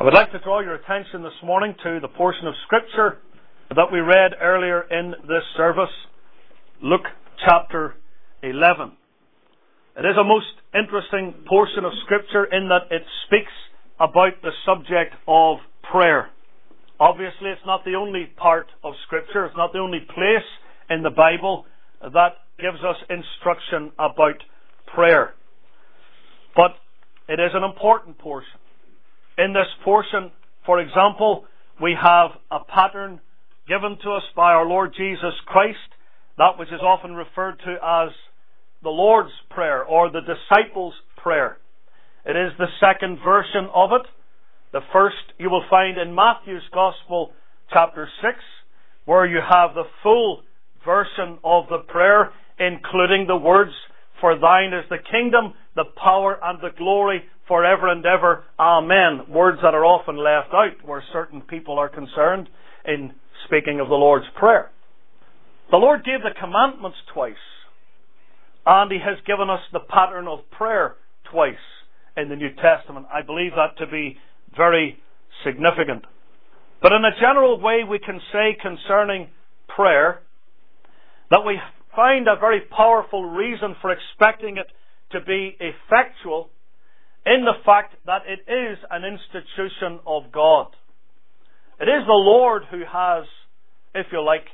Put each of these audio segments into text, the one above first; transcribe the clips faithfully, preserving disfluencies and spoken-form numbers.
I would like to draw your attention this morning to the portion of Scripture that we read earlier in this service, Luke chapter eleven. It is a most interesting portion of Scripture in that it speaks about the subject of prayer. Obviously, it's not the only part of Scripture, it's not the only place in the Bible that gives us instruction about prayer. But it is an important portion. In this portion, for example, we have a pattern given to us by our Lord Jesus Christ, that which is often referred to as the Lord's Prayer or the disciples' prayer. It is the second version of it. The first you will find in Matthew's Gospel, chapter six, where you have the full version of the prayer, including the words, "For thine is the kingdom, the power and the glory forever and ever. Amen." Words that are often left out where certain people are concerned in speaking of the Lord's Prayer. The Lord gave the commandments twice, and He has given us the pattern of prayer twice in the New Testament. I believe that to be very significant. But in a general way, we can say concerning prayer that we find a very powerful reason for expecting it to be effectual in the fact that it is an institution of God. It is the Lord who has, if you like,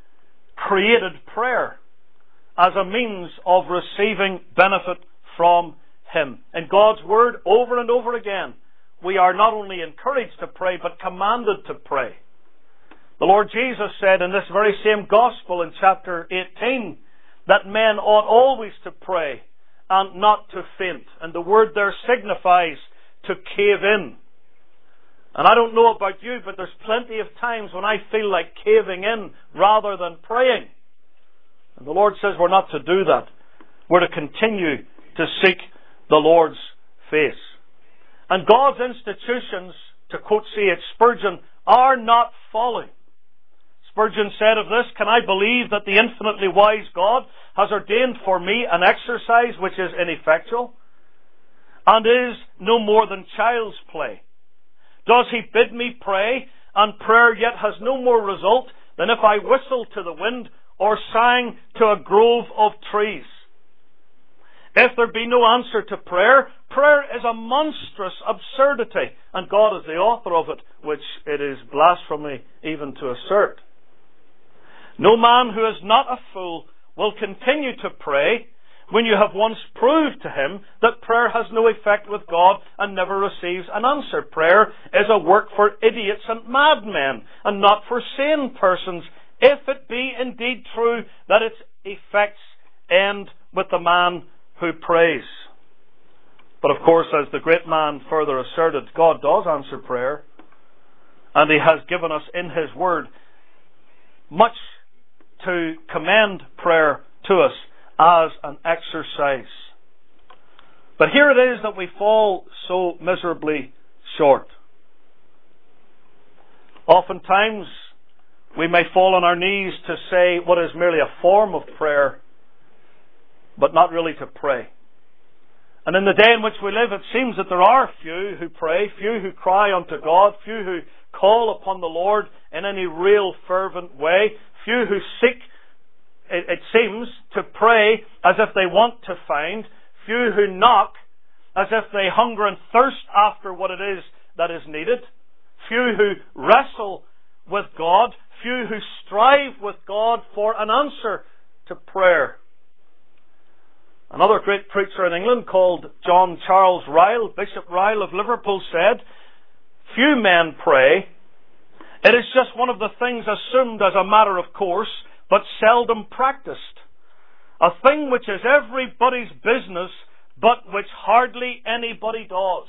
created prayer as a means of receiving benefit from Him. In God's Word, over and over again, we are not only encouraged to pray, but commanded to pray. The Lord Jesus said in this very same Gospel in chapter eighteen that men ought always to pray and not to faint. And the word there signifies to cave in. And I don't know about you, but there's plenty of times when I feel like caving in rather than praying. And the Lord says we're not to do that. We're to continue to seek the Lord's face. And God's institutions, to quote C H Spurgeon, are not folly. Spurgeon said of this, "Can I believe that the infinitely wise God has ordained for me an exercise which is ineffectual and is no more than child's play? Does He bid me pray, and prayer yet has no more result than if I whistled to the wind or sang to a grove of trees? If there be no answer to prayer, prayer is a monstrous absurdity, and God is the author of it, which it is blasphemy even to assert. No man who is not a fool will continue to pray when you have once proved to him that prayer has no effect with God and never receives an answer. Prayer is a work for idiots and madmen, and not for sane persons, if it be indeed true that its effects end with the man who prays." But of course, as the great man further asserted, God does answer prayer, and He has given us in His Word much to commend prayer to us as an exercise. But here it is that we fall so miserably short. Oftentimes, we may fall on our knees to say what is merely a form of prayer, but not really to pray. And in the day in which we live, it seems that there are few who pray, few who cry unto God, few who call upon the Lord in any real fervent way, few who seek, it, it seems, to pray as if they want to find, few who knock as if they hunger and thirst after what it is that is needed, few who wrestle with God, few who strive with God for an answer to prayer. Another great preacher in England called John Charles Ryle, Bishop Ryle of Liverpool, said, "Few men pray. It is just one of the things assumed as a matter of course, but seldom practiced. A thing which is everybody's business, but which hardly anybody does."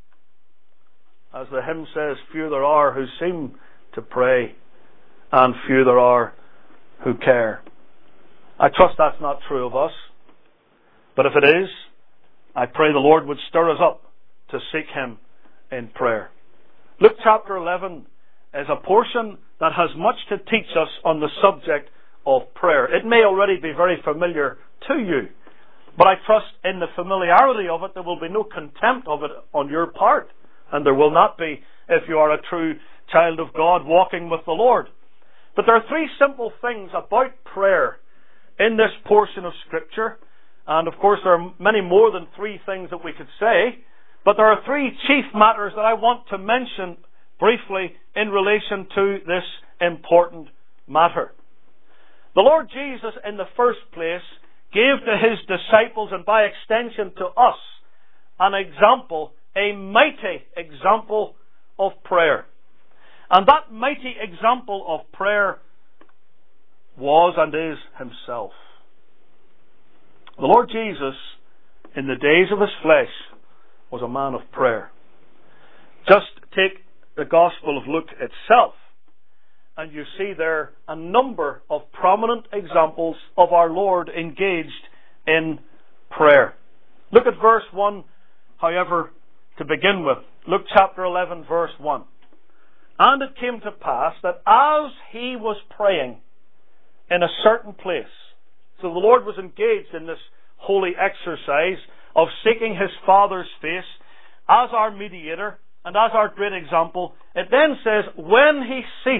As the hymn says, few there are who seem to pray, and few there are who care. I trust that's not true of us. But if it is, I pray the Lord would stir us up to seek Him in prayer. Luke chapter eleven is a portion that has much to teach us on the subject of prayer. It may already be very familiar to you, but I trust in the familiarity of it there will be no contempt of it on your part, and there will not be if you are a true child of God walking with the Lord. But there are three simple things about prayer in this portion of Scripture. And of course there are many more than three things that we could say. But there are three chief matters that I want to mention briefly in relation to this important matter. The Lord Jesus, in the first place, gave to His disciples, and by extension to us, an example, a mighty example of prayer. And that mighty example of prayer was and is Himself. The Lord Jesus, in the days of His flesh, was a man of prayer. Just take the Gospel of Luke itself, and you see there a number of prominent examples of our Lord engaged in prayer. Look at verse one, however, to begin with. Luke chapter eleven, verse one. And it came to pass that as He was praying in a certain place, so the Lord was engaged in this holy exercise of seeking His Father's face as our mediator and as our great example. It then says, when He ceased.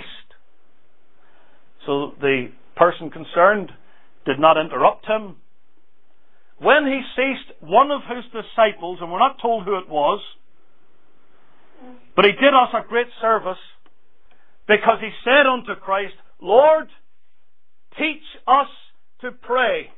So the person concerned did not interrupt Him. When He ceased, one of His disciples, and we're not told who it was, but he did us a great service, because he said unto Christ, Lord, teach us to pray,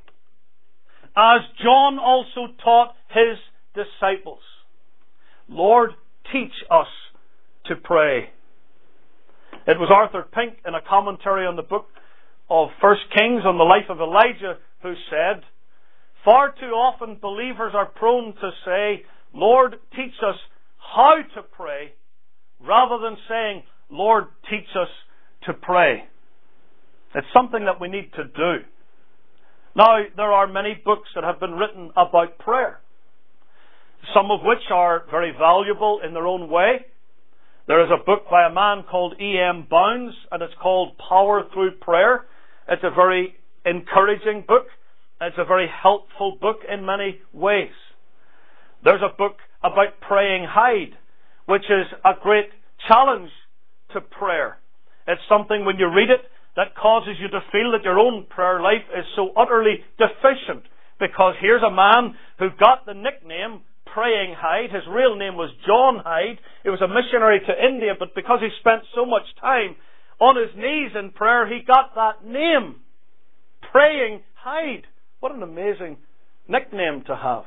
as John also taught his disciples. Lord, teach us to pray. It was Arthur Pink, in a commentary on the book of First Kings on the life of Elijah, who said, far too often believers are prone to say, Lord, teach us how to pray, rather than saying, Lord, teach us to pray. It's something that we need to do. Now, there are many books that have been written about prayer, some of which are very valuable in their own way. There is a book by a man called E M Bounds, and it's called Power Through Prayer. It's a very encouraging book. It's a very helpful book in many ways. There's a book about praying hide, which is a great challenge to prayer. It's something, when you read it, that causes you to feel that your own prayer life is so utterly deficient, because here's a man who got the nickname Praying Hyde. His real name was John Hyde. He was a missionary to India, but because he spent so much time on his knees in prayer, he got that name, Praying Hyde. What an amazing nickname to have.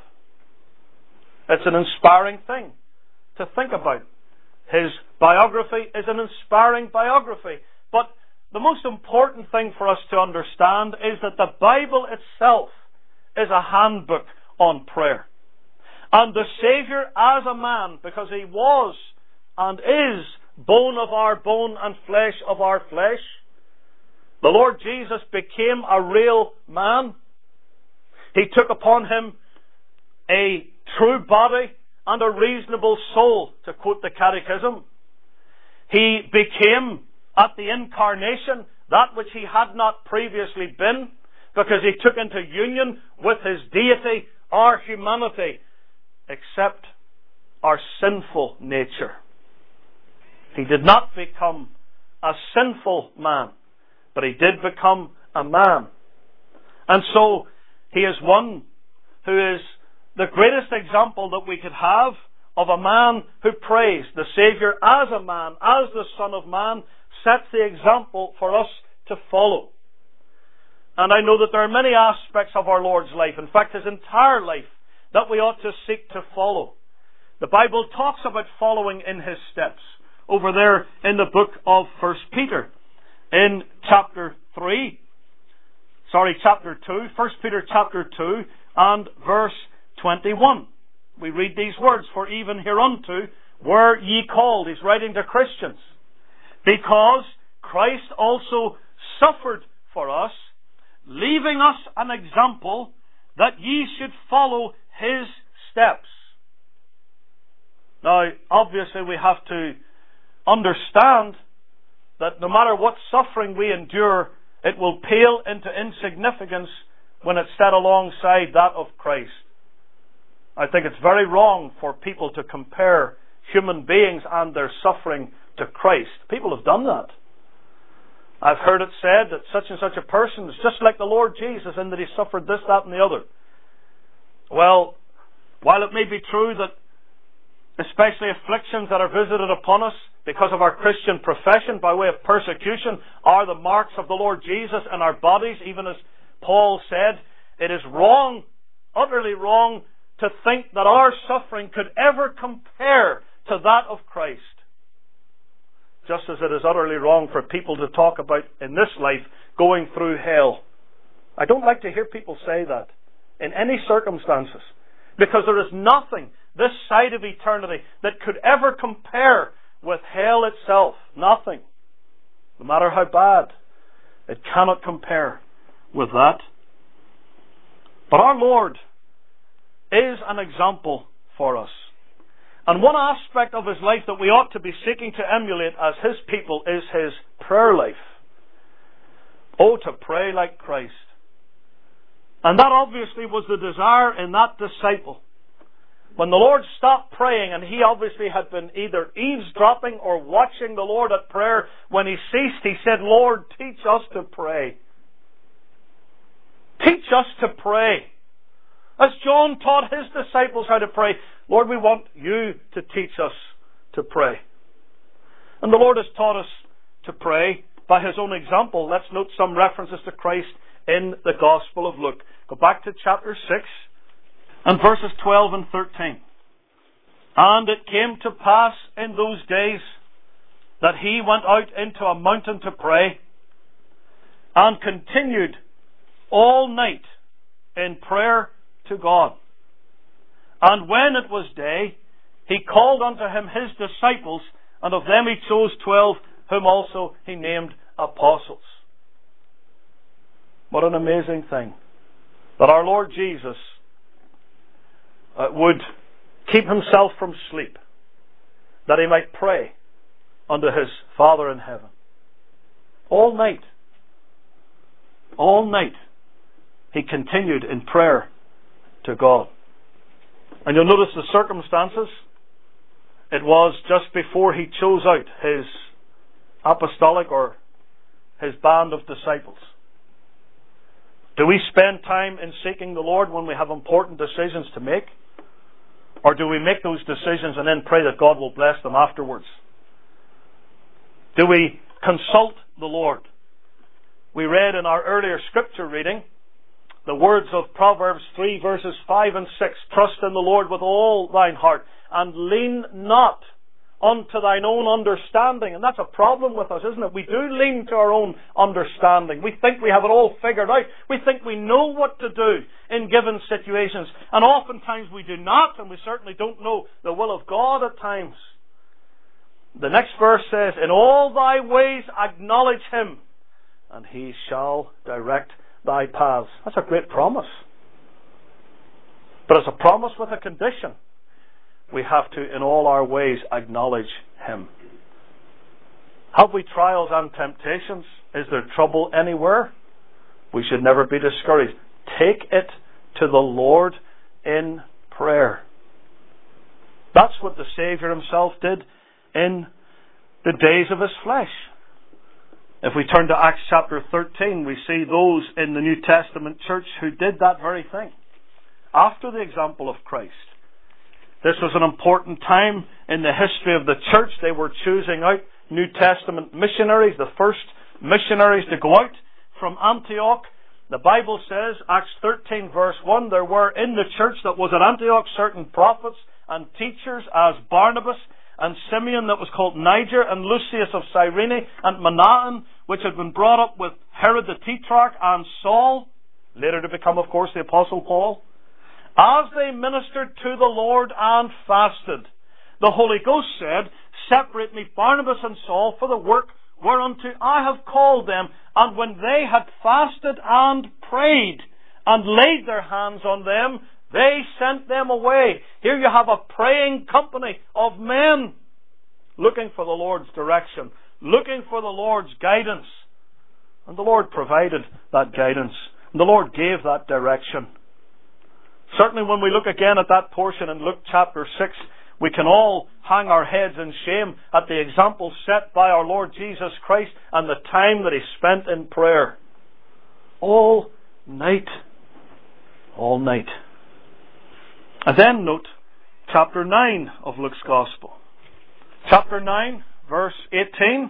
It's an inspiring thing to think about. His biography is an inspiring biography. But the most important thing for us to understand is that the Bible itself is a handbook on prayer. And the Saviour, as a man, because He was and is bone of our bone and flesh of our flesh, the Lord Jesus became a real man. He took upon Him a true body and a reasonable soul, to quote the Catechism. He became, at the incarnation, that which He had not previously been, because He took into union with His deity our humanity, except our sinful nature. He did not become a sinful man, but He did become a man. And so He is one who is the greatest example that we could have of a man who prays. The Saviour, as a man, as the Son of Man, sets the example for us to follow. And I know that there are many aspects of our Lord's life, in fact His entire life, that we ought to seek to follow. The Bible talks about following in His steps over there in the book of First Peter, in chapter three, sorry, chapter two, First Peter chapter two and verse twenty-one. We read these words, for even hereunto were ye called. He's writing to Christians. Because Christ also suffered for us, leaving us an example that ye should follow His steps. Now, obviously we have to understand that no matter what suffering we endure, it will pale into insignificance when it's set alongside that of Christ. I think it's very wrong for people to compare human beings and their suffering to Christ. People have done that. I've heard it said that such and such a person is just like the Lord Jesus in that he suffered this, that, and the other. Well, while it may be true that especially afflictions that are visited upon us because of our Christian profession by way of persecution are the marks of the Lord Jesus in our bodies, even as Paul said, it is wrong, utterly wrong, to think that our suffering could ever compare to that of Christ. Just as it is utterly wrong for people to talk about in this life going through hell. I don't like to hear people say that in any circumstances, because there is nothing this side of eternity that could ever compare with hell itself. Nothing. No matter how bad, it cannot compare with that. But our Lord is an example for us. And one aspect of His life that we ought to be seeking to emulate as His people is His prayer life. Oh, to pray like Christ. And that obviously was the desire in that disciple. When the Lord stopped praying, and he obviously had been either eavesdropping or watching the Lord at prayer, when he ceased, he said, Lord, teach us to pray. Teach us to pray. As John taught his disciples how to pray, Lord, we want you to teach us to pray. And the Lord has taught us to pray by His own example. Let's note some references to Christ in the Gospel of Luke. Go back to chapter six and verses twelve and thirteen. And it came to pass in those days that he went out into a mountain to pray, and continued all night in prayer to God. And when it was day, he called unto him his disciples, and of them he chose twelve, whom also he named apostles. What an amazing thing, that our Lord Jesus uh, would keep himself from sleep, that he might pray unto his Father in heaven. All night, all night, he continued in prayer to God. And you'll notice the circumstances. It was just before he chose out his apostolic or his band of disciples. Do we spend time in seeking the Lord when we have important decisions to make? Or do we make those decisions and then pray that God will bless them afterwards? Do we consult the Lord? We read in our earlier scripture reading the words of Proverbs three verses five and six. Trust in the Lord with all thine heart, and lean not unto thine own understanding. And that's a problem with us, isn't it? We do lean to our own understanding. We think we have it all figured out. We think we know what to do in given situations. And oftentimes we do not, and we certainly don't know the will of God at times. The next verse says, in all thy ways acknowledge him, and he shall direct thy paths. That's a great promise. But it's a promise with a condition. We have to, in all our ways, acknowledge him. Have we trials and temptations? Is there trouble anywhere? We should never be discouraged. Take it to the Lord in prayer. That's what the Savior himself did in the days of his flesh. If we turn to Acts chapter thirteen, we see those in the New Testament church who did that very thing, after the example of Christ. This was an important time in the history of the church. They were choosing out New Testament missionaries, the first missionaries to go out from Antioch. The Bible says, Acts thirteen verse one, there were in the church that was at Antioch certain prophets and teachers, as Barnabas and Simeon that was called Niger, and Lucius of Cyrene, and Manaen, which had been brought up with Herod the Tetrarch, and Saul, later to become, of course, the Apostle Paul. As they ministered to the Lord and fasted, the Holy Ghost said, separate me Barnabas and Saul for the work whereunto I have called them. And when they had fasted and prayed and laid their hands on them, they sent them away. Here you have a praying company of men looking for the Lord's direction, looking for the Lord's guidance. And the Lord provided that guidance. And the Lord gave that direction. Certainly when we look again at that portion in Luke chapter six, We can all hang our heads in shame at the example set by our Lord Jesus Christ and the time that He spent in prayer. All night. All night. And then note chapter nine of Luke's Gospel. Chapter nine, verse eighteen.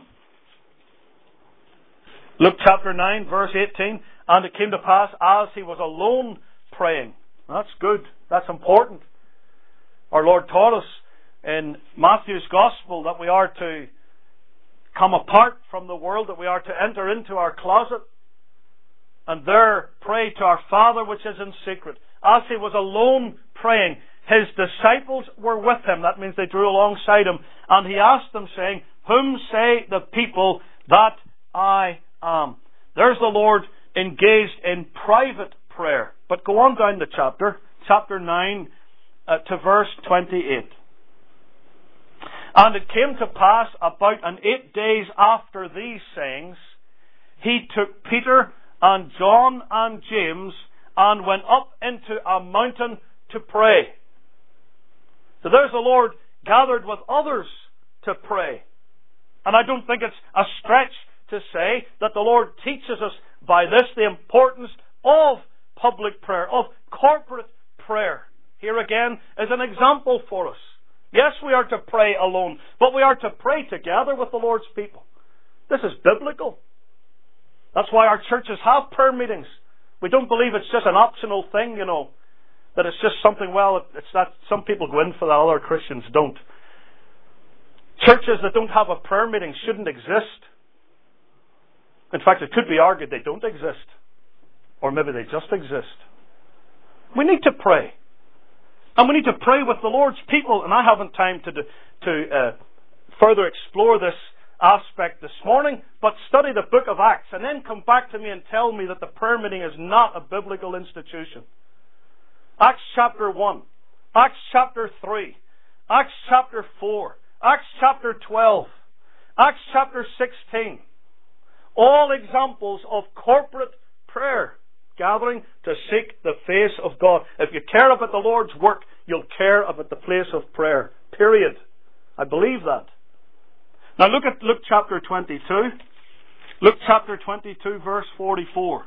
Luke chapter nine, verse eighteen. And it came to pass as He was alone praying. That's good. That's important. Our Lord taught us in Matthew's Gospel that we are to come apart from the world, that we are to enter into our closet and there pray to our Father which is in secret. As He was alone praying, His disciples were with Him. That means they drew alongside Him. And He asked them, saying, Whom say the people that I am? There's the Lord engaged in private prayer. But go on down the chapter, chapter nine, uh, to verse twenty-eight. And it came to pass about an eight days after these sayings, He took Peter and John and James and went up into a mountain to pray. So there's the Lord gathered with others to pray. And I don't think it's a stretch to say that the Lord teaches us by this the importance of public prayer, of corporate prayer. Here again is an example for us. Yes, we are to pray alone, but we are to pray together with the Lord's people. This is biblical. That's why our churches have prayer meetings. We don't believe it's just an optional thing, you know, that it's just something, well, it's that some people go in for that, other Christians don't. Churches that don't have a prayer meeting shouldn't exist. In fact, it could be argued they don't exist. Or maybe they just exist. We need to pray. And we need to pray with the Lord's people. And I haven't time to, to uh, further explore this aspect this morning, but study the book of Acts and then come back to me and tell me that the prayer meeting is not a biblical institution. Acts chapter one, Acts chapter three, Acts chapter four, Acts chapter twelve, Acts chapter sixteen. All examples of corporate prayer, gathering to seek the face of God. If you care about the Lord's work, you'll care about the place of prayer. Period. I believe that. Now look at Luke chapter twenty-two. Luke chapter twenty-two, verse forty-four.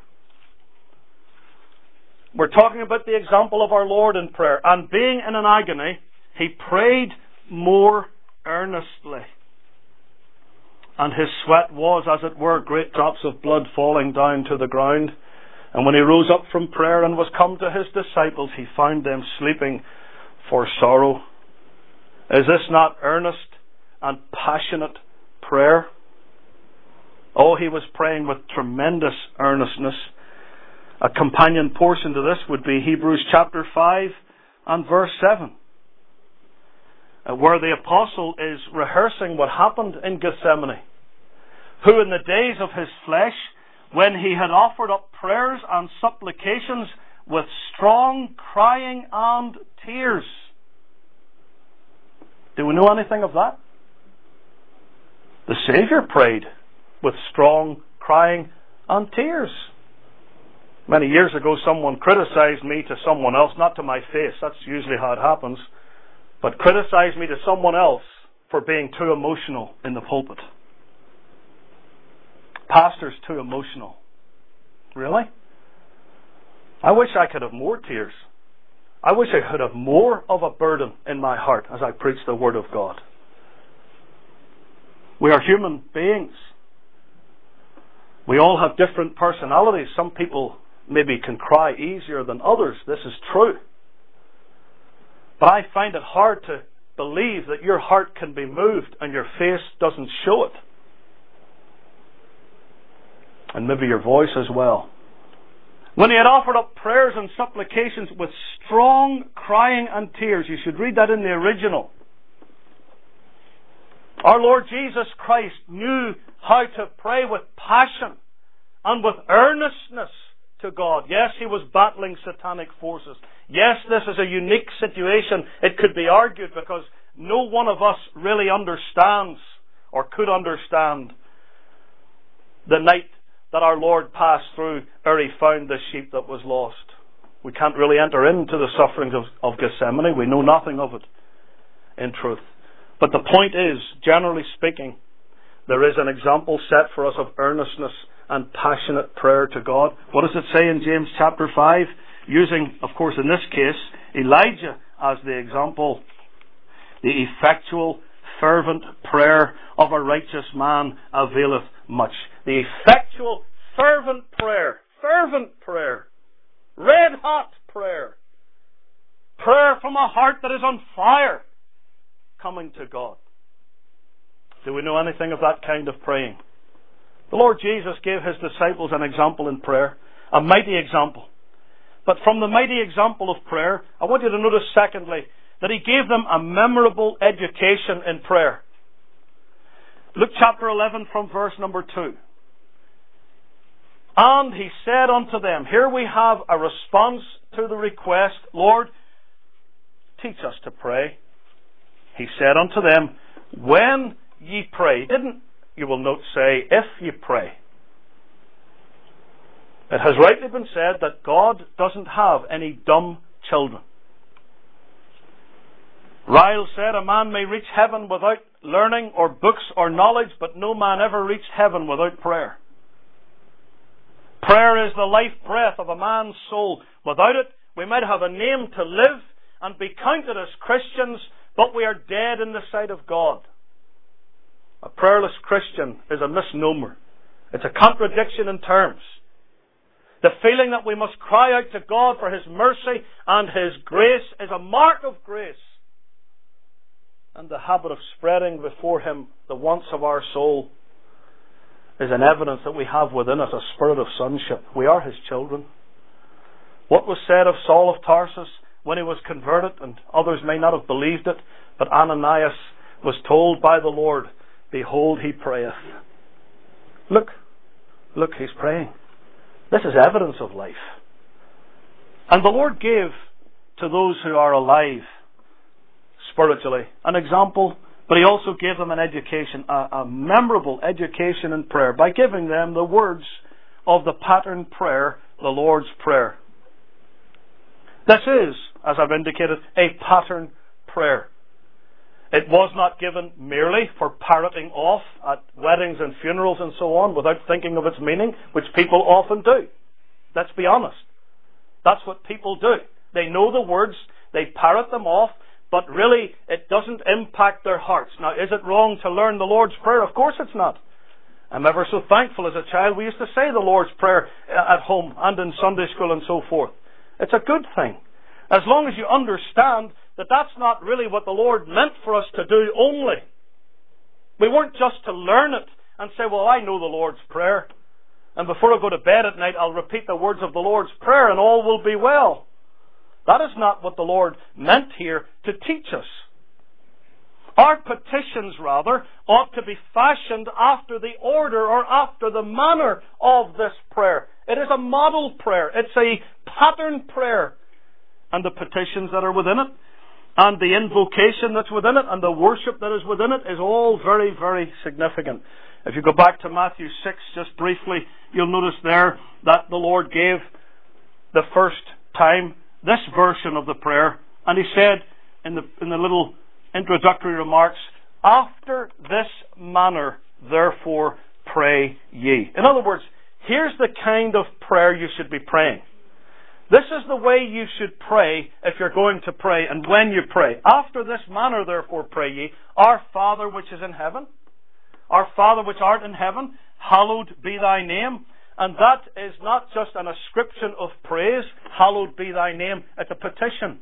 We're talking about the example of our Lord in prayer. And being in an agony, He prayed more earnestly. And His sweat was, as it were, great drops of blood falling down to the ground. And when He rose up from prayer and was come to His disciples, He found them sleeping for sorrow. Is this not earnest and passionate prayer? Oh, He was praying with tremendous earnestness. A companion portion to this would be Hebrews chapter five and verse seven, where the apostle is rehearsing what happened in Gethsemane. Who in the days of his flesh, when he had offered up prayers and supplications with strong crying and tears. Do we know anything of that? The Saviour prayed with strong crying and tears. Many years ago, someone criticized me to someone else, not to my face, that's usually how it happens, but criticized me to someone else for being too emotional in the pulpit. Pastor's too emotional. Really? I wish I could have more tears. I wish I could have more of a burden in my heart as I preach the Word of God. We are human beings. We all have different personalities. Some people maybe can cry easier than others. This is true. But I find it hard to believe that your heart can be moved and your face doesn't show it. And maybe your voice as well. When he had offered up prayers and supplications with strong crying and tears, you should read that in the original. Our Lord Jesus Christ knew how to pray with passion and with earnestness to God. Yes, he was battling satanic forces. Yes, this is a unique situation. It could be argued because no one of us really understands or could understand the night that our Lord passed through ere he found the sheep that was lost. We can't really enter into the sufferings of, of Gethsemane. We know nothing of it. in truth. But the point is, generally speaking, there is an example set for us of earnestness and passionate prayer to God. What does it say in James chapter five? Using, of course, in this case, Elijah as the example. The effectual, fervent prayer of a righteous man availeth much. The effectual, fervent prayer, fervent prayer, red-hot prayer, prayer from a heart that is on fire, coming to God. Do we know anything of that kind of praying? The Lord Jesus gave His disciples an example in prayer, a mighty example. But from the mighty example of prayer, I want you to notice, secondly, that He gave them a memorable education in prayer. Luke chapter eleven from verse number two. And He said unto them, here we have a response to the request, Lord, teach us to pray. He said unto them, when ye pray, didn't, you will note, say, if ye pray. It has rightly been said that God doesn't have any dumb children. Ryle said, a man may reach heaven without learning or books or knowledge, but no man ever reached heaven without prayer. Prayer is the life breath of a man's soul. Without it, we might have a name to live and be counted as Christians, but we are dead in the sight of God. A prayerless Christian is a misnomer. It's a contradiction in terms. The feeling that we must cry out to God for His mercy and His grace is a mark of grace. And the habit of spreading before Him the wants of our soul is an evidence that we have within us a spirit of sonship. We are His children. What was said of Saul of Tarsus when he was converted, and others may not have believed it, but Ananias was told by the Lord, behold, he prayeth. Look, look, he's praying. This is evidence of life. And the Lord gave to those who are alive spiritually an example, but He also gave them an education, a, a memorable education in prayer, by giving them the words of the pattern prayer, the Lord's Prayer. This is, as I've indicated, a pattern prayer. It was not given merely for parroting off at weddings and funerals and so on without thinking of its meaning, which people often do. Let's be honest. That's what people do. They know the words, they parrot them off, but really it doesn't impact their hearts. Now, is it wrong to learn the Lord's Prayer? Of course it's not. I'm ever so thankful as a child we used to say the Lord's Prayer at home and in Sunday school and so forth. It's a good thing. As long as you understand that that's not really what the Lord meant for us to do only. We weren't just to learn it and say, well, I know the Lord's Prayer, and before I go to bed at night I'll repeat the words of the Lord's Prayer and all will be well. That is not what the Lord meant here to teach us. Our petitions, rather, ought to be fashioned after the order or after the manner of this prayer. It is a model prayer. It's a pattern prayer. And the petitions that are within it, and the invocation that's within it, and the worship that is within it is all very, very significant. If you go back to Matthew six just briefly, you'll notice there that the Lord gave the first time this version of the prayer, and He said in the in the little introductory remarks, after this manner therefore pray ye. In other words, here's the kind of prayer you should be praying. This is the way you should pray if you're going to pray and when you pray. After this manner therefore pray ye, Our Father which is in heaven, Our Father which art in heaven, hallowed be thy name. And that is not just an ascription of praise, hallowed be thy name. It's a petition.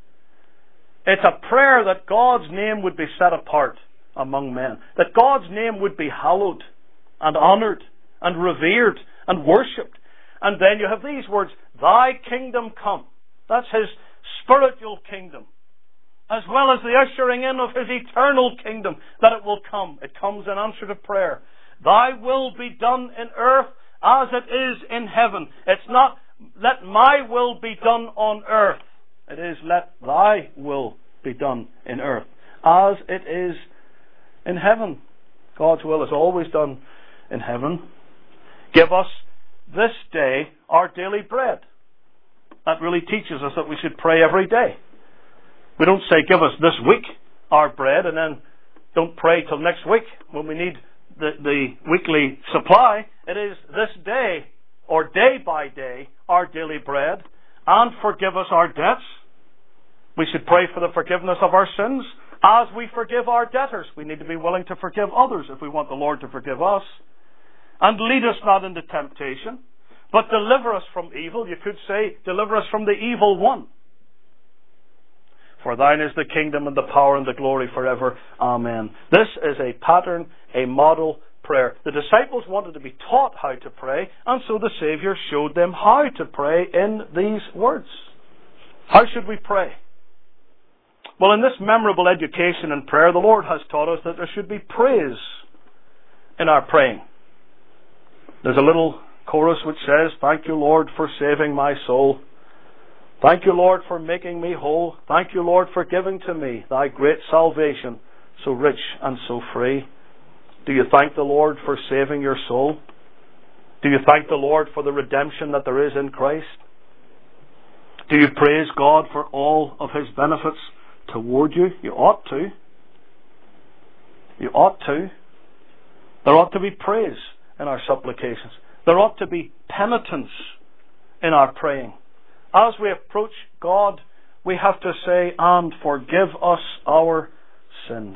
It's a prayer that God's name would be set apart among men. That God's name would be hallowed and honoured and revered and worshipped. And then you have these words, thy kingdom come. That's His spiritual kingdom. As well as the ushering in of His eternal kingdom, that it will come. It comes in answer to prayer. Thy will be done in earth as it is in heaven. It's not, let my will be done on earth. It is, let thy will be done in earth as it is in heaven. God's will is always done in heaven. Give us this day our daily bread. That really teaches us that we should pray every day. We don't say, give us this week our bread and then don't pray till next week when we need the, the weekly supply. It is this day, or day by day, our daily bread, and forgive us our debts. We should pray for the forgiveness of our sins as we forgive our debtors. We need to be willing to forgive others if we want the Lord to forgive us. And lead us not into temptation, but deliver us from evil. You could say, deliver us from the evil one. For thine is the kingdom and the power and the glory forever. Amen. This is a pattern, a model prayer. The disciples wanted to be taught how to pray, and so the Saviour showed them how to pray in these words. How should we pray? Well, in this memorable education in prayer, the Lord has taught us that there should be praise in our praying. There's a little chorus which says, "Thank you, Lord, for saving my soul. Thank you, Lord, for making me whole. Thank you, Lord, for giving to me thy great salvation, so rich and so free." Do you thank the Lord for saving your soul? Do you thank the Lord for the redemption that there is in Christ? Do you praise God for all of His benefits toward you? You ought to. You ought to. There ought to be praise in our supplications. There ought to be penitence in our praying. As we approach God, we have to say, "And forgive us our sins."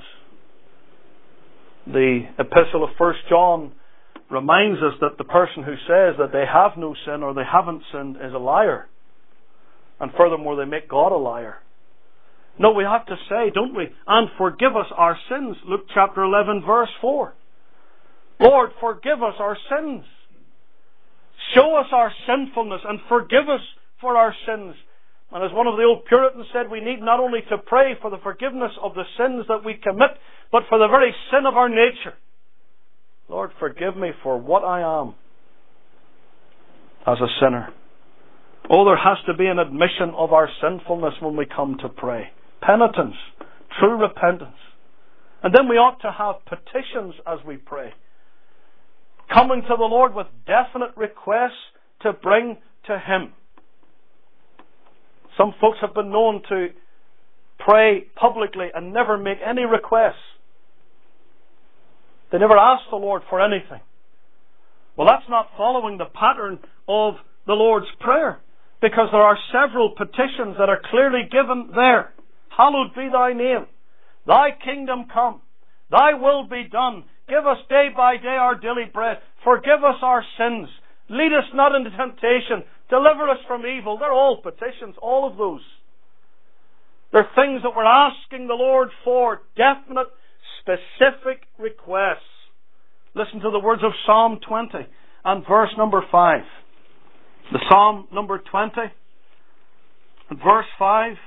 The epistle of First John reminds us that the person who says that they have no sin or they haven't sinned is a liar. And furthermore, they make God a liar. No, we have to say, don't we? "And forgive us our sins." Luke chapter eleven, verse four. Lord, forgive us our sins. Show us our sinfulness and forgive us for our sins. And as one of the old Puritans said, we need not only to pray for the forgiveness of the sins that we commit, but for the very sin of our nature. Lord, forgive me for what I am as a sinner. Oh, there has to be an admission of our sinfulness when we come to pray. Penitence, true repentance. And then we ought to have petitions as we pray. Coming to the Lord with definite requests to bring to Him. Some folks have been known to pray publicly and never make any requests. They never ask the Lord for anything. Well, that's not following the pattern of the Lord's Prayer, because there are several petitions that are clearly given there. Hallowed be thy name. Thy kingdom come. Thy will be done. Give us day by day our daily bread. Forgive us our sins. Lead us not into temptation. Deliver us from evil. They're all petitions, all of those. They're things that we're asking the Lord for. Definite, specific requests. Listen to the words of Psalm twenty and verse number five. The Psalm number twenty and verse five.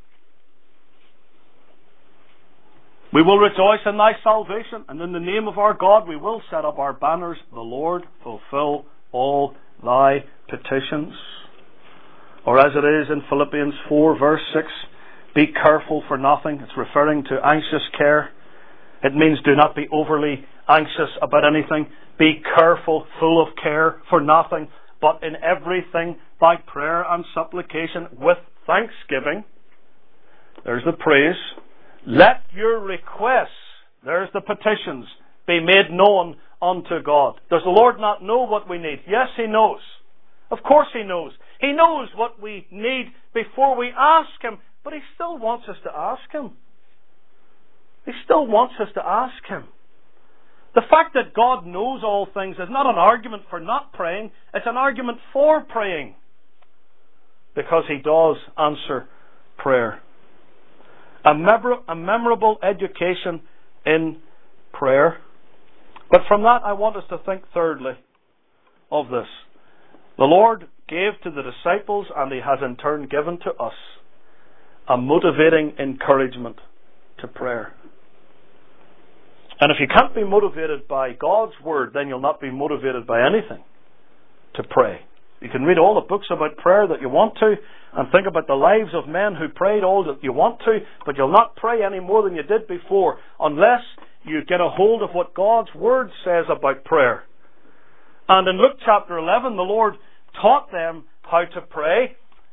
"We will rejoice in thy salvation, and in the name of our God we will set up our banners. The Lord fulfill all thy petitions." Or as it is in Philippians four verse six, "Be careful for nothing." It's referring to anxious care. It means do not be overly anxious about anything. Be careful, full of care for nothing, but in everything by prayer and supplication with thanksgiving. There's the praise. "Let your requests," there's the petitions, "be made known unto God." Does the Lord not know what we need? Yes, He knows. Of course He knows. He knows what we need before we ask Him, but He still wants us to ask Him. He still wants us to ask Him. The fact that God knows all things is not an argument for not praying, it's an argument for praying. Because He does answer prayer. A, memor- a memorable education in prayer. But from that I want us to think thirdly of this. The Lord gave to the disciples, and He has in turn given to us, a motivating encouragement to prayer. And if you can't be motivated by God's Word, then you'll not be motivated by anything to pray. You can read all the books about prayer that you want to, and think about the lives of men who prayed all that you want to, but you'll not pray any more than you did before, unless you get a hold of what God's Word says about prayer. And in Luke chapter eleven, the Lord taught them how to pray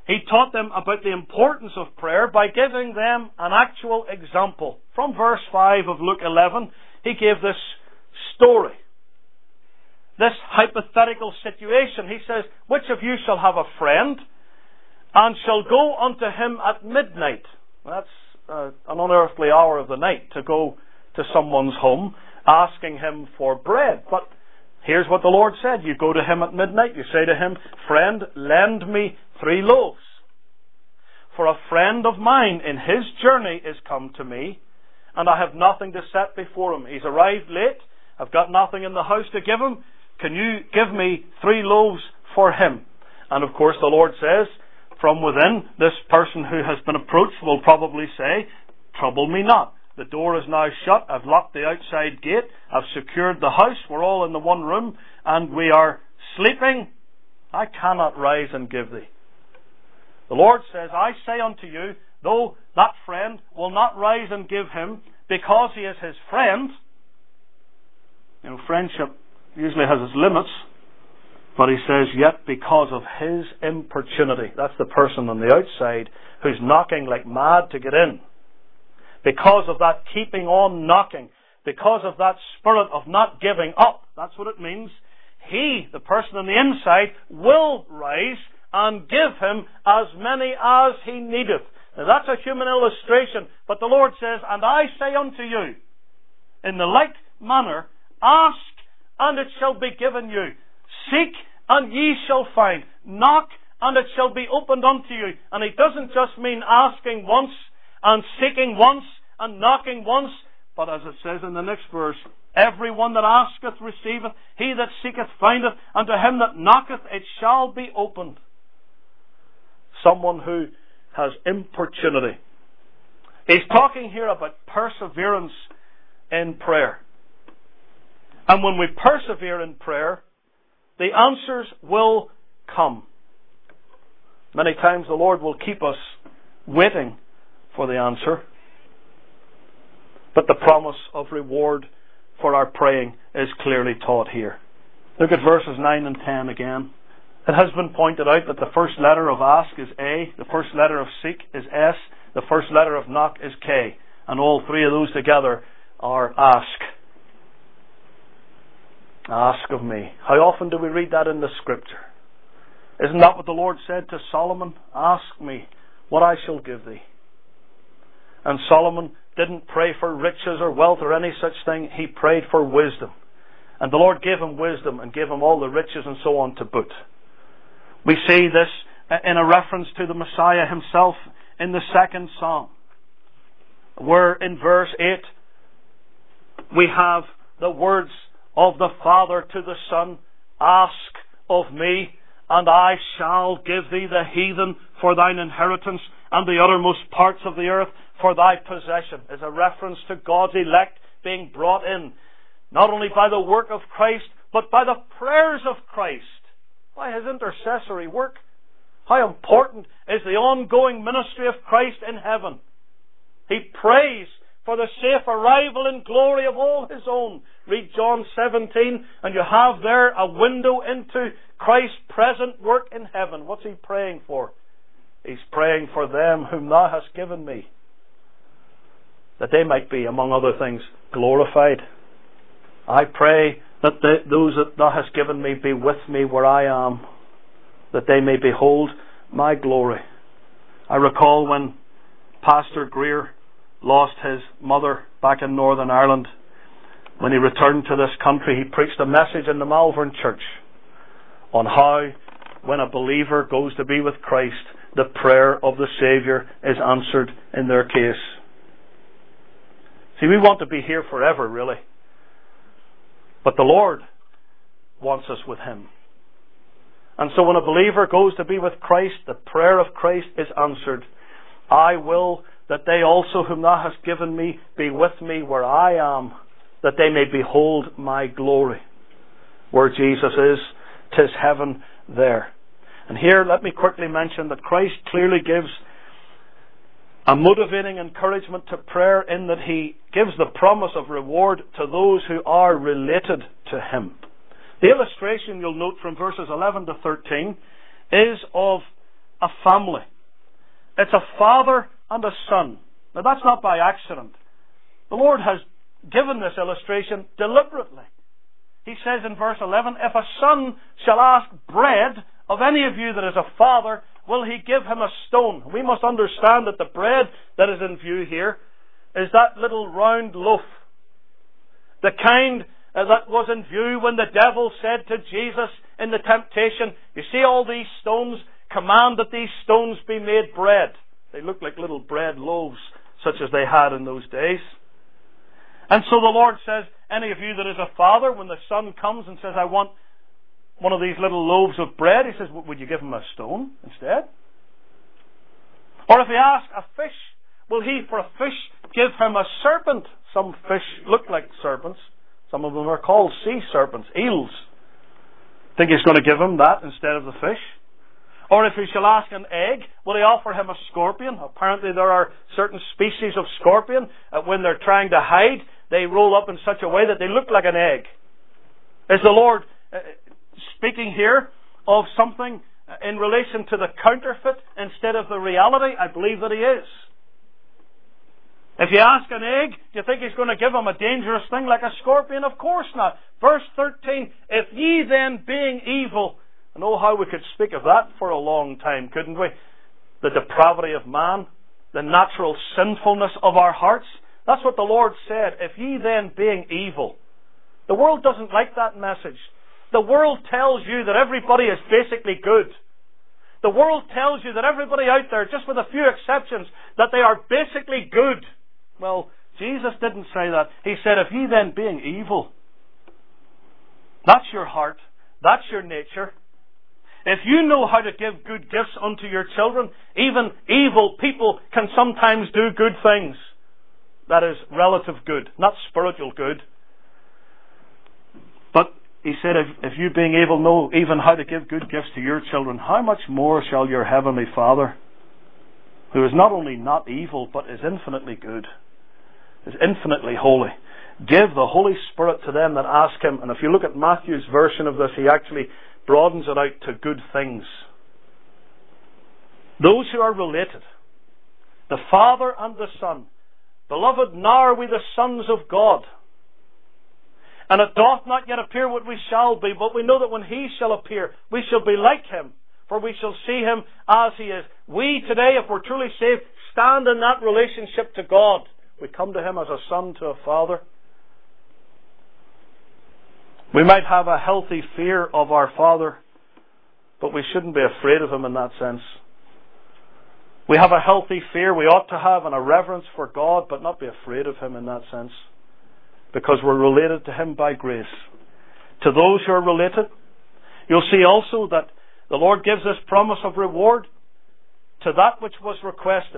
He taught them about the importance of prayer by giving them an actual example. From verse five of Luke eleven, he gave this story, this hypothetical situation. He says, which of you shall have a friend, and shall go unto him at midnight? That's uh, an unearthly hour of the night to go to someone's home, asking him for bread. But here's what the Lord said. You go to him at midnight, you say to him, friend, lend me three loaves. For a friend of mine in his journey is come to me, and I have nothing to set before him. He's arrived late. I've got nothing in the house to give him. Can you give me three loaves for him? And of course the Lord says, from within, this person who has been approached will probably say, trouble me not. The door is now shut. I've locked the outside gate. I've secured the house. We're all in the one room, and we are sleeping. I cannot rise and give thee. The Lord says, I say unto you, though that friend will not rise and give him because he is his friend. You know, friendship usually has its limits. But he says, yet because of his importunity, that's the person on the outside who's knocking like mad to get in. Because of that keeping on knocking, because of that spirit of not giving up, that's what it means. He, the person on the inside, will rise and give him as many as he needeth. Now that's a human illustration, but the Lord says, and I say unto you, in the like manner, ask, and it shall be given you. Seek, and ye shall find. Knock, and it shall be opened unto you. And it doesn't just mean asking once, and seeking once, and knocking once, but as it says in the next verse, every one that asketh receiveth, he that seeketh findeth, and to him that knocketh it shall be opened. Someone who has importunity. He's talking here about perseverance in prayer. And when we persevere in prayer, the answers will come. Many times the Lord will keep us waiting for the answer. But the promise of reward for our praying is clearly taught here. Look at verses nine and ten again. It has been pointed out that the first letter of ask is A, the first letter of seek is S, the first letter of knock is K, and all three of those together are ask. Ask of me. How often do we read that in the Scripture? Isn't that what the Lord said to Solomon? Ask me what I shall give thee. And Solomon didn't pray for riches or wealth or any such thing. He prayed for wisdom. And the Lord gave him wisdom and gave him all the riches and so on to boot. We see this in a reference to the Messiah himself in the second Psalm, where in verse eight we have the words of the Father to the Son, ask of me, and I shall give thee the heathen for thine inheritance, and the uttermost parts of the earth for thy possession, is a reference to God's elect being brought in, not only by the work of Christ, but by the prayers of Christ, by his intercessory work. How important is the ongoing ministry of Christ in heaven. He prays for the safe arrival in glory of all his own. Read John seventeen, and you have there a window into Christ's present work in heaven. What's he praying for? He's praying for them whom thou hast given me, that they might be, among other things, glorified. I pray that the, those that thou hast given me be with me where I am, that they may behold my glory. I recall when Pastor Greer lost his mother back in Northern Ireland. When he returned to this country, he preached a message in the Malvern Church on how, when a believer goes to be with Christ, the prayer of the Saviour is answered in their case. See, we want to be here forever, really. But the Lord wants us with him. And so when a believer goes to be with Christ, the prayer of Christ is answered. I will that they also whom thou hast given me be with me where I am, that they may behold my glory. Where Jesus is, 'tis heaven there. And here let me quickly mention that Christ clearly gives a motivating encouragement to prayer in that he gives the promise of reward to those who are related to him. The illustration you'll note from verses eleven to thirteen is of a family. It's a father and a son. Now that's not by accident. The Lord has given this illustration deliberately. He says in verse eleven, if a son shall ask bread of any of you that is a father, will he give him a stone? We must understand that the bread that is in view here is that little round loaf. The kind uh, that was in view when the devil said to Jesus in the temptation, you see all these stones, command that these stones be made bread. They look like little bread loaves, such as they had in those days. And so the Lord says, any of you that is a father, when the son comes and says, I want one of these little loaves of bread, he says, would you give him a stone instead? Or if he asks a fish, will he for a fish give him a serpent? Some fish look like serpents. Some of them are called sea serpents, eels. Think he's going to give him that instead of the fish? Or if he shall ask an egg, will he offer him a scorpion? Apparently there are certain species of scorpion, uh, when they're trying to hide, they roll up in such a way that they look like an egg. Is the Lord uh, speaking here of something in relation to the counterfeit instead of the reality? I believe that he is. If you ask an egg, do you think he's going to give him a dangerous thing like a scorpion? Of course not. Verse thirteen, if ye then being evil, I know how we could speak of that for a long time, couldn't we? The depravity of man, the natural sinfulness of our hearts. That's what the Lord said. If ye then being evil. The world doesn't like that message. The world tells you that everybody is basically good. The world tells you that everybody out there, just with a few exceptions, that they are basically good. Well, Jesus didn't say that. He said, if ye then being evil. That's your heart. That's your nature. If you know how to give good gifts unto your children, even evil people can sometimes do good things. That is relative good, not spiritual good. But he said, if, if you being able know even how to give good gifts to your children, how much more shall your heavenly Father, who is not only not evil, but is infinitely good, is infinitely holy, give the Holy Spirit to them that ask him. And if you look at Matthew's version of this, he actually broadens it out to good things. Those who are related, the Father and the Son. Beloved, now are we the sons of God. And it doth not yet appear what we shall be, but we know that when he shall appear, we shall be like him, for we shall see him as he is. We today, if we're truly saved, stand in that relationship to God. We come to him as a son to a father. We might have a healthy fear of our Father, but we shouldn't be afraid of him in that sense. We have a healthy fear we ought to have and a reverence for God, but not be afraid of him in that sense, because we're related to him by grace. To those who are related, you'll see also that the Lord gives this promise of reward to that which was requested.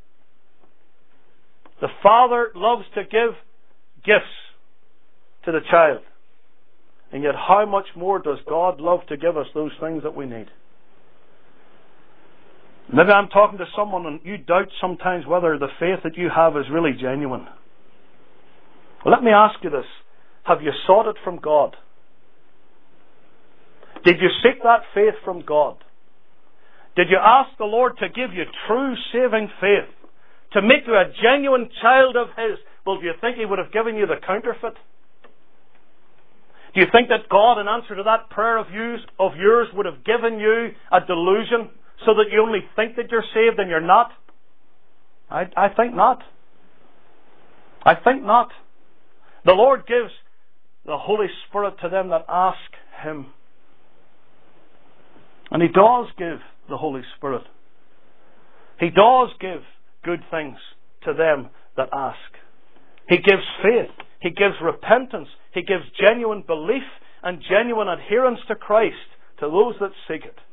The Father loves to give gifts to the child. And yet how much more does God love to give us those things that we need? Maybe I'm talking to someone and you doubt sometimes whether the faith that you have is really genuine. Well, let me ask you this. Have you sought it from God? Did you seek that faith from God? Did you ask the Lord to give you true saving faith? To make you a genuine child of his? Well, do you think he would have given you the counterfeit? Do you think that God, in answer to that prayer of yours, of yours, would have given you a delusion so that you only think that you're saved and you're not? I, I think not. I think not. The Lord gives the Holy Spirit to them that ask him. And he does give the Holy Spirit. He does give good things to them that ask. He gives faith. He gives repentance. He gives genuine belief and genuine adherence to Christ to those that seek it.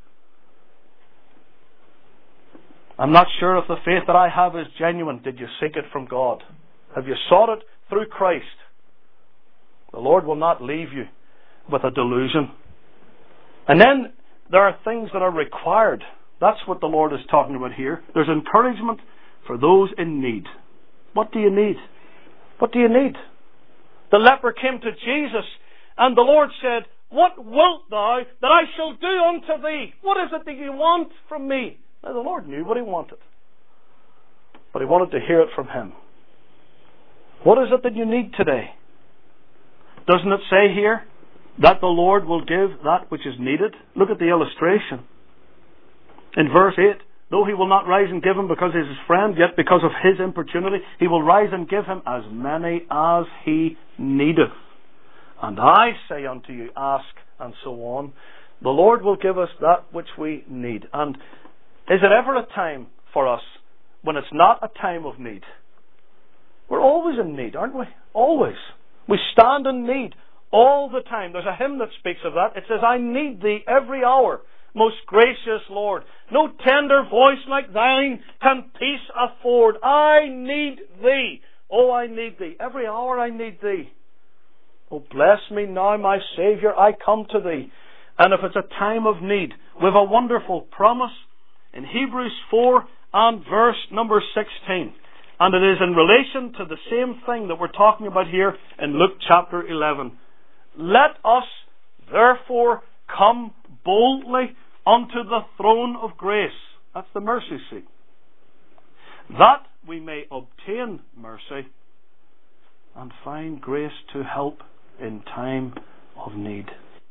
I'm not sure if the faith that I have is genuine. Did you seek it from God? Have you sought it through Christ? The Lord will not leave you with a delusion. And then there are things that are required. That's what the Lord is talking about here. There's encouragement for those in need. What do you need? What do you need? The leper came to Jesus, and the Lord said, what wilt thou that I shall do unto thee? What is it that you want from me? Now the Lord knew what he wanted, but he wanted to hear it from him. What is it that you need today? Doesn't it say here that the Lord will give that which is needed? Look at the illustration. In verse eight, though he will not rise and give him because he is his friend, yet because of his importunity, he will rise and give him as many as he needeth. And I say unto you, ask, and so on. The Lord will give us that which we need. And is it ever a time for us when it's not a time of need? We're always in need, aren't we? Always. We stand in need all the time. There's a hymn that speaks of that. It says, I need thee every hour, most gracious Lord. No tender voice like thine can peace afford. I need thee. Oh, I need thee. Every hour I need thee. Oh, bless me now, my Saviour, I come to thee. And if it's a time of need, we have a wonderful promise in Hebrews four and verse number sixteen. And it is in relation to the same thing that we're talking about here in Luke chapter eleven. Let us therefore come boldly unto the throne of grace. That's the mercy seat. That we may obtain mercy and find grace to help in time of need.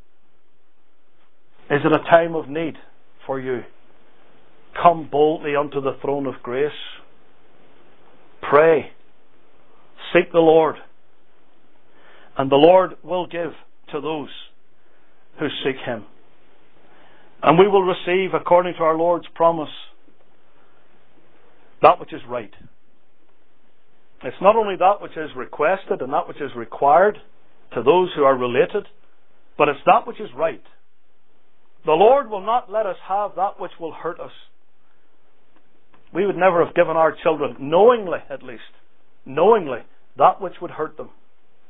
Is it a time of need for you? Come boldly unto the throne of grace. Pray. Seek the Lord. And the Lord will give to those who seek Him. And we will receive, according to our Lord's promise, that which is right. It's not only that which is requested and that which is required to those who are related, but it's that which is right. The Lord will not let us have that which will hurt us. We would never have given our children, knowingly at least, knowingly, that which would hurt them.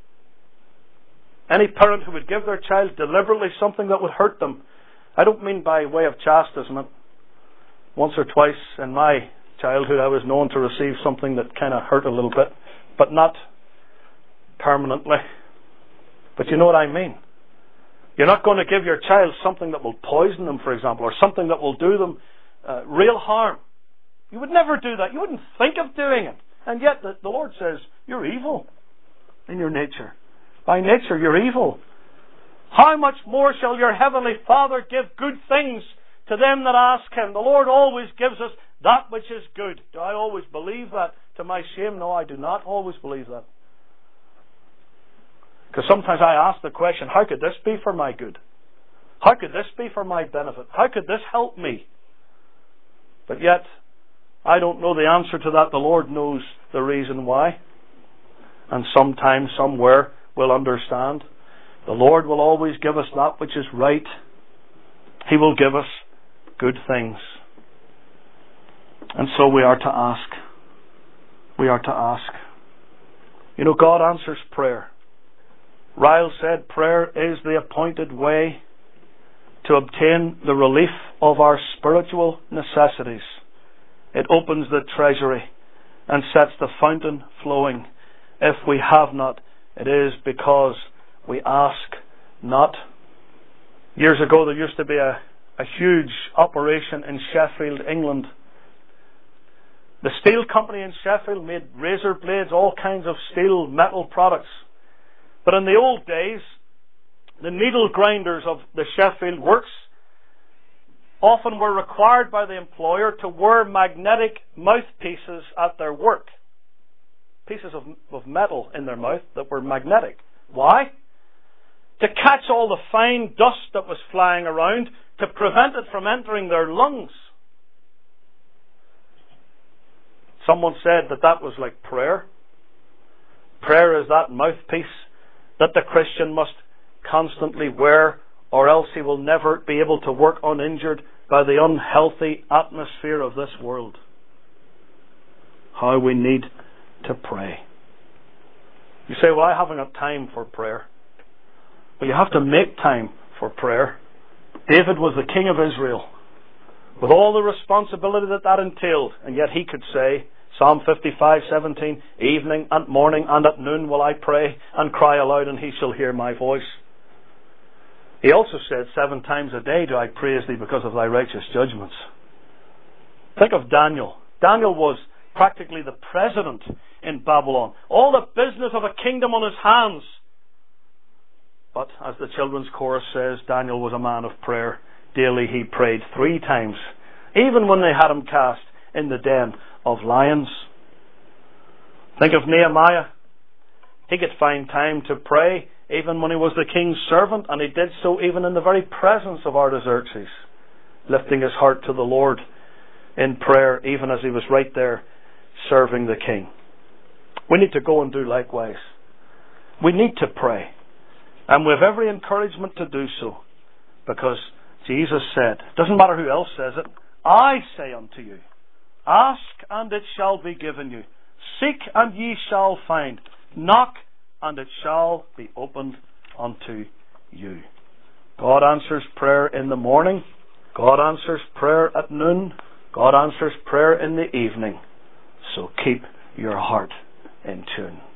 Any parent who would give their child deliberately something that would hurt them, I don't mean by way of chastisement. Once or twice in my childhood I was known to receive something that kind of hurt a little bit, but not permanently. But you know what I mean. You're not going to give your child something that will poison them, for example, or something that will do them uh, real harm. You would never do that. You wouldn't think of doing it. And yet the, the Lord says, you're evil in your nature. By nature, you're evil. How much more shall your heavenly Father give good things to them that ask Him? The Lord always gives us that which is good. Do I always believe that to my shame? No, I do not always believe that. Because sometimes I ask the question, how could this be for my good? How could this be for my benefit? How could this help me? But yet, I don't know the answer to that. The Lord knows the reason why. And sometime, somewhere, we'll understand. The Lord will always give us that which is right. He will give us good things. And so we are to ask. We are to ask. You know, God answers prayer. Ryle said, prayer is the appointed way to obtain the relief of our spiritual necessities. It opens the treasury and sets the fountain flowing. If we have not, it is because we ask not. Years ago there used to be a, a huge operation in Sheffield, England. The steel company in Sheffield made razor blades, all kinds of steel metal products. But in the old days, the needle grinders of the Sheffield works often were required by the employer to wear magnetic mouthpieces at their work. Pieces of, of metal in their mouth that were magnetic. Why? To catch all the fine dust that was flying around, to prevent it from entering their lungs. Someone said that that was like prayer. Prayer is that mouthpiece that the Christian must constantly wear, or else he will never be able to work uninjured by the unhealthy atmosphere of this world. How we need to pray. You say, well, I haven't got time for prayer. Well, you have to make time for prayer. David was the king of Israel, with all the responsibility that that entailed, and yet he could say, Psalm fifty-five seventeen, evening and morning and at noon will I pray and cry aloud, and He shall hear my voice. He also said, seven times a day do I praise Thee because of Thy righteous judgments. Think of Daniel. Daniel was practically the president in Babylon. All the business of a kingdom on his hands. But as the children's chorus says, Daniel was a man of prayer. Daily he prayed three times, even when they had him cast in the den of lions. Think of Nehemiah. He could find time to pray even when he was the king's servant, and he did so even in the very presence of Artaxerxes, lifting his heart to the Lord in prayer, even as he was right there serving the king. We need to go and do likewise. We need to pray. And we have every encouragement to do so, because Jesus said, doesn't matter who else says it, I say unto you, ask and it shall be given you. Seek and ye shall find. Knock and it shall be opened unto you. God answers prayer in the morning. God answers prayer at noon. God answers prayer in the evening. So keep your heart in tune.